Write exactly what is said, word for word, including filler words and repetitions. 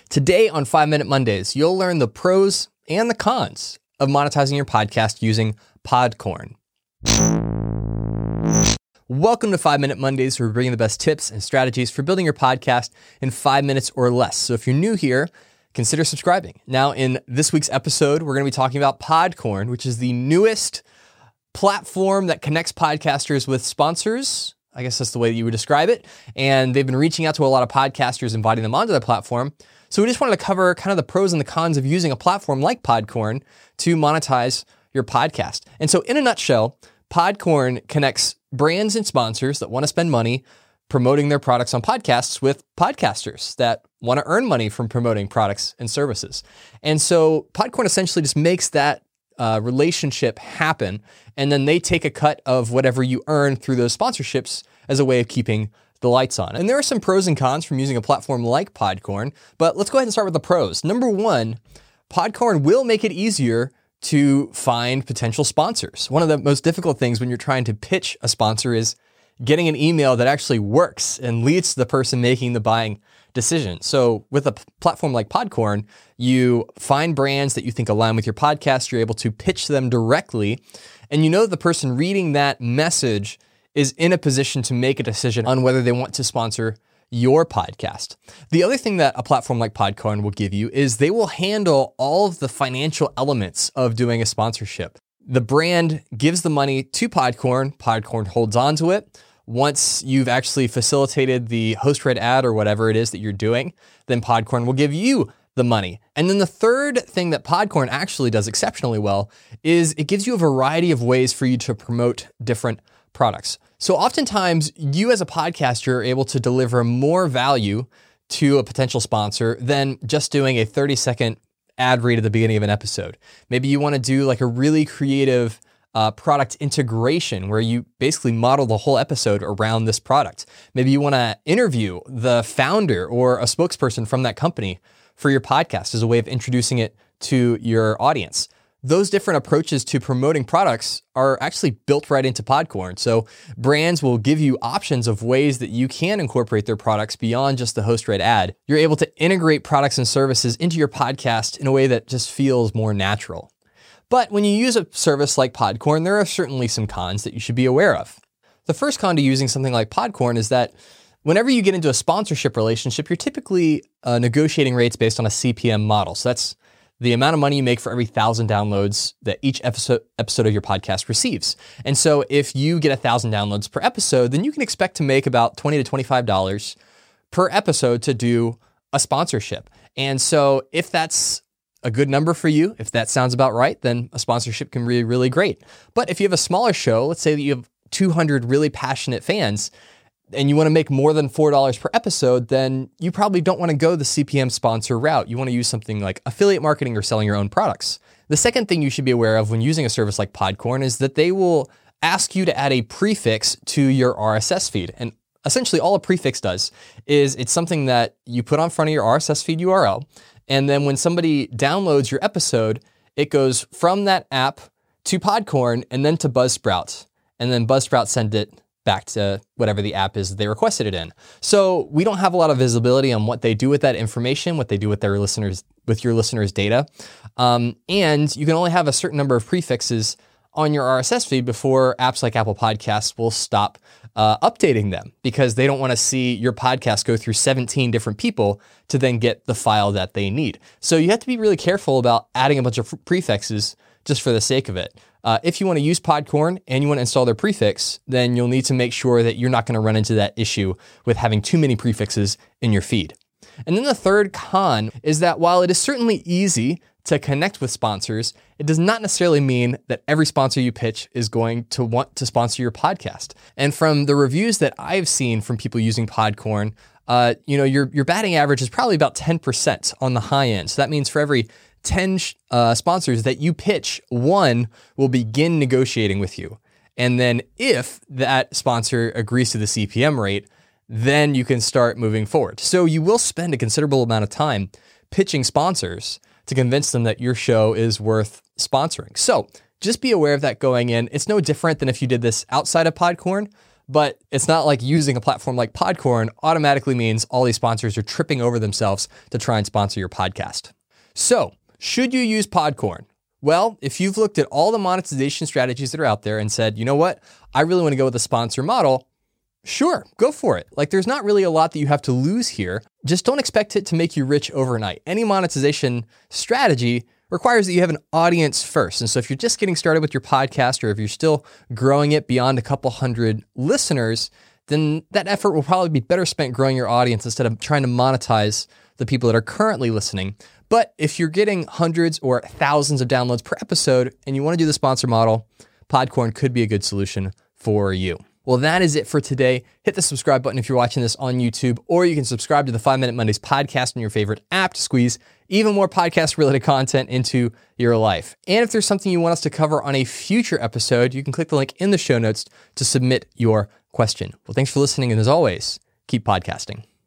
Today on five minute Mondays, you'll learn the pros and the cons of monetizing your podcast using Podcorn. Welcome to five minute Mondays, where we're bringing the best tips and strategies for building your podcast in five minutes or less. So if you're new here, consider subscribing. Now, in this week's episode, we're going to be talking about Podcorn, which is the newest platform that connects podcasters with sponsors. I guess that's the way that you would describe it. And they've been reaching out to a lot of podcasters, inviting them onto the platform. So we just wanted to cover kind of the pros and the cons of using a platform like Podcorn to monetize your podcast. And so in a nutshell, Podcorn connects brands and sponsors that want to spend money promoting their products on podcasts with podcasters that want to earn money from promoting products and services. And so Podcorn essentially just makes that uh, relationship happen, and then they take a cut of whatever you earn through those sponsorships as a way of keeping the lights on. And there are some pros and cons from using a platform like Podcorn, but let's go ahead and start with the pros. Number one, Podcorn will make it easier to find potential sponsors. One of the most difficult things when you're trying to pitch a sponsor is getting an email that actually works and leads to the person making the buying decision. So with a p- platform like Podcorn, you find brands that you think align with your podcast, you're able to pitch them directly, and you know the person reading that message is in a position to make a decision on whether they want to sponsor your podcast. The other thing that a platform like Podcorn will give you is they will handle all of the financial elements of doing a sponsorship. The brand gives the money to Podcorn, Podcorn holds on to it. Once you've actually facilitated the host-read ad or whatever it is that you're doing, then Podcorn will give you the money. And then the third thing that Podcorn actually does exceptionally well is it gives you a variety of ways for you to promote different products. So oftentimes you as a podcaster are able to deliver more value to a potential sponsor than just doing a thirty second ad read at the beginning of an episode. Maybe you want to do like a really creative uh, product integration where you basically model the whole episode around this product. Maybe you want to interview the founder or a spokesperson from that company for your podcast as a way of introducing it to your audience. Those different approaches to promoting products are actually built right into Podcorn. So brands will give you options of ways that you can incorporate their products beyond just the host-read ad. You're able to integrate products and services into your podcast in a way that just feels more natural. But when you use a service like Podcorn, there are certainly some cons that you should be aware of. The first con to using something like Podcorn is that whenever you get into a sponsorship relationship, you're typically uh, negotiating rates based on a C P M model. So that's the amount of money you make for every thousand downloads that each episode episode of your podcast receives. And so if you get a thousand downloads per episode, then you can expect to make about twenty to twenty-five dollars per episode to do a sponsorship. And so if that's a good number for you, if that sounds about right, then a sponsorship can be really great. But if you have a smaller show, let's say that you have two hundred really passionate fans, and you want to make more than four dollars per episode, then you probably don't want to go the C P M sponsor route. You want to use something like affiliate marketing or selling your own products. The second thing you should be aware of when using a service like Podcorn is that they will ask you to add a prefix to your R S S feed. And essentially all a prefix does is it's something that you put on front of your R S S feed U R L. And then when somebody downloads your episode, it goes from that app to Podcorn and then to Buzzsprout. And then Buzzsprout send it back to whatever the app is that they requested it in. So we don't have a lot of visibility on what they do with that information, what they do with their listeners, with your listeners' data. Um, and you can only have a certain number of prefixes on your R S S feed before apps like Apple Podcasts will stop uh, updating them because they don't want to see your podcast go through seventeen different people to then get the file that they need. So you have to be really careful about adding a bunch of prefixes just for the sake of it. Uh, if you want to use Podcorn and you want to install their prefix, then you'll need to make sure that you're not going to run into that issue with having too many prefixes in your feed. And then the third con is that while it is certainly easy to connect with sponsors, it does not necessarily mean that every sponsor you pitch is going to want to sponsor your podcast. And from the reviews that I've seen from people using Podcorn, uh, you know, your, your batting average is probably about ten percent on the high end. So that means for every ten uh, sponsors that you pitch, one will begin negotiating with you. And then if that sponsor agrees to the C P M rate, then you can start moving forward. So you will spend a considerable amount of time pitching sponsors to convince them that your show is worth sponsoring. So just be aware of that going in. It's no different than if you did this outside of Podcorn, But it's not like using a platform like Podcorn automatically means all these sponsors are tripping over themselves to try and sponsor your podcast. So, should you use Podcorn? Well, if you've looked at all the monetization strategies that are out there and said, you know what, I really want to go with a sponsor model, sure, go for it. Like, there's not really a lot that you have to lose here. Just don't expect it to make you rich overnight. Any monetization strategy requires that you have an audience first. And so if you're just getting started with your podcast, or if you're still growing it beyond a couple hundred listeners, then that effort will probably be better spent growing your audience instead of trying to monetize the people that are currently listening. But if you're getting hundreds or thousands of downloads per episode and you want to do the sponsor model, Podcorn could be a good solution for you. Well, that is it for today. Hit the subscribe button if you're watching this on YouTube, or you can subscribe to the five minute Mondays podcast on your favorite app to squeeze even more podcast-related content into your life. And if there's something you want us to cover on a future episode, you can click the link in the show notes to submit your question. Well, thanks for listening, and as always, keep podcasting.